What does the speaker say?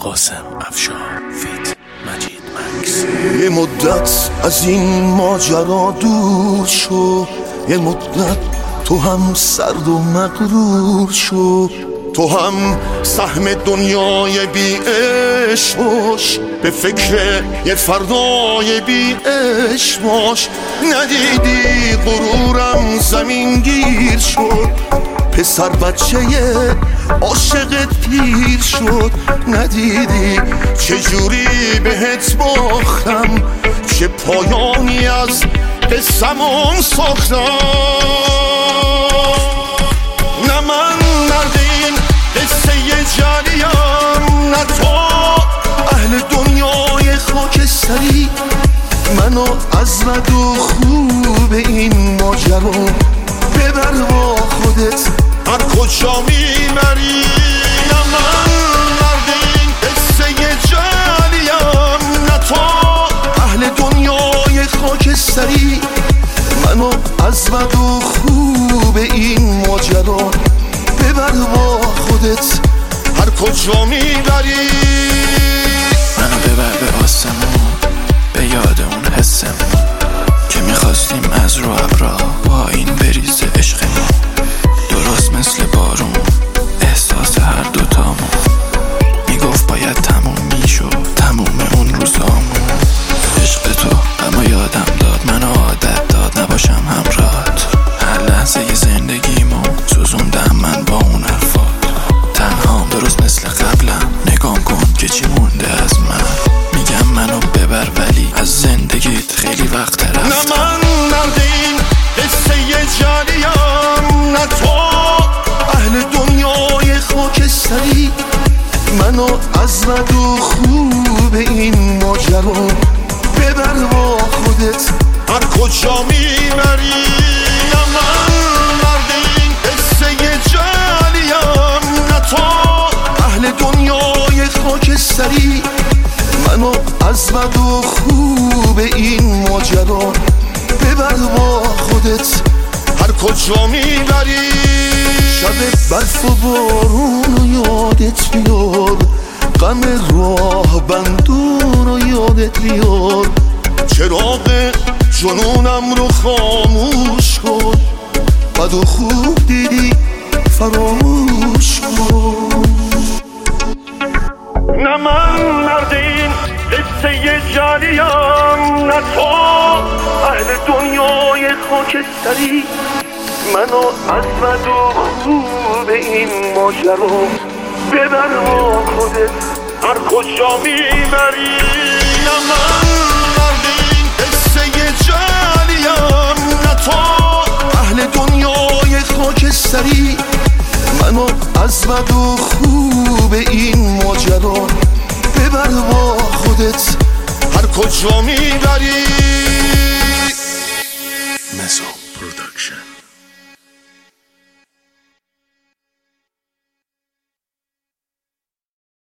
قاسم افشار فیت مجید مکس. یه مدت از این ماجرا دور شو، یه مدت تو هم سرد و مغرور شو، تو هم سهم دنیای بی عشق باش، به فکر یه فردای بی عشق باش. ندیدی غرورم زمین گیر شد، پسر بچه عاشقت پیر شد. ندیدی چجوری بهت باختم، چه پایانی از قصمون ساختم. نه من مرد این قصه جریم، نه تو اهل دنیای خاکستری. منو از بد و خوب این ماجرا ببر با خودت هر کجا میبری. نه من مرد این قصه جریم، نه تو اهل دنیای خاکستری. منو از بد و خوب این ماجرا ببر با خودت هر کجا میبری. منو ببر به آسمون، به یاد اون حسمون که میخواستیم از رو ابرا با این بریز عشقمون. درست مثل بارون احساس هر دوتامون میگفت باید تموم میشد، تموم اون روزامون. عشق تو اما یادم داد، منو عادت داد نباشم همراهت. هر لحظه زندگیمو سوزوندم من با اون حرفات. تنهام درست مثل قبلم، نگام کن که چی مونده از من. میگم منو ببر ولی از زندگیت خیلی وقت رفتم. نه من مرد این قصه جریم، نه تو اهل دنیای خاکستری. منو از بد و خوب این ماجرا ببر با خودت هر کجا میبری. نه من مرد این قصه جریم، نه تو اهل دنیای خاکستری. منو از بد و خوب این ماجرا ببر با خودت هر کجا میبری. شب برف و بارون رو یادت بیار، غم راه بندون رو یادت بیار. چراغ جنونم رو خاموش کن، بد و خوب دیدی فراموش کن. نه من مرد این قصه جریم، نه تو اهل دنیای خاکستری. منو از بد و خوب این ماجرا ببر با خودت هر کجا میبری. نه من مرد این قصه جریم، نه تو اهل دنیای خاکستری. منو از بد و خوب این ماجرا ببر با خودت هر کجا میبری. مزو پروداکشن.